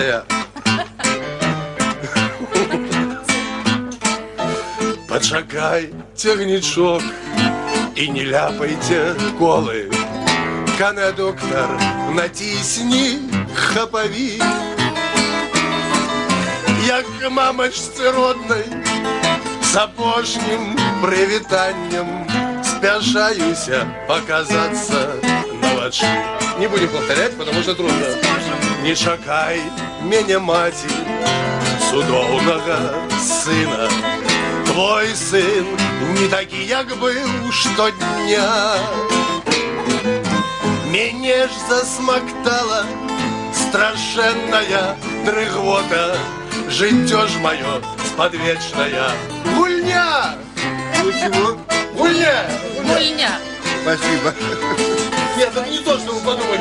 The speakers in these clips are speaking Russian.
я. Почакай, тягничок, і не ляпайте колы. Кондуктор, натисни хаповик. Як мамочці родной, з апошнім привітанням спяшаюся показаться на вачы. Не будем повторять, потому что трудно. Не чакай меня, мати, цудоўнага сына. Твой сын не такі, як быў штодня. Мяне ж засмактала страшэнная дрыгота. Жыццё ж маё спадвечная гульня. Чего? Гульня. Гульня. Спасибо. Нет, это не то, что вы подумали.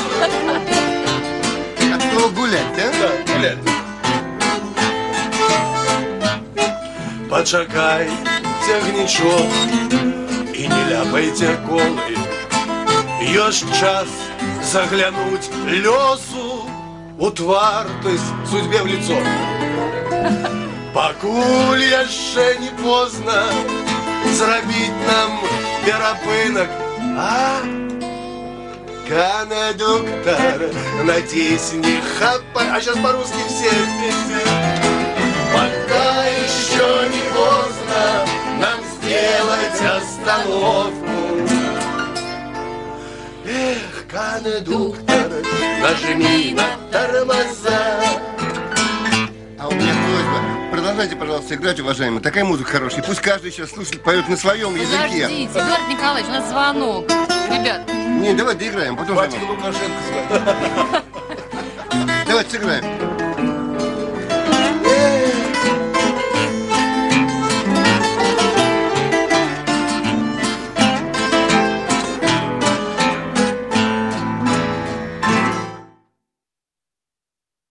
А что гулять, да? Да, гулять. Почакай, тягничок, і не ляпайте колы. Ёсць час заглянуть лёсу у твар, то есть судьбе в лицо. Пакуль яшчэ не поздно зрабіць нам перапынак. А? Кондуктор, натисни хапай. А сейчас по-русски все вместе. Пока еще не поздно нам сделать остановку. Эх, кондуктор, нажми на тормоза. А у меня просьба. Продолжайте, пожалуйста, играть, уважаемые. Такая музыка хорошая. Пусть каждый сейчас слушает, поет на своем языке. Подождите, Эдуард Николаевич, у нас звонок. Ребят. Не, давай доиграем, потом Батьку Лукашенко звать.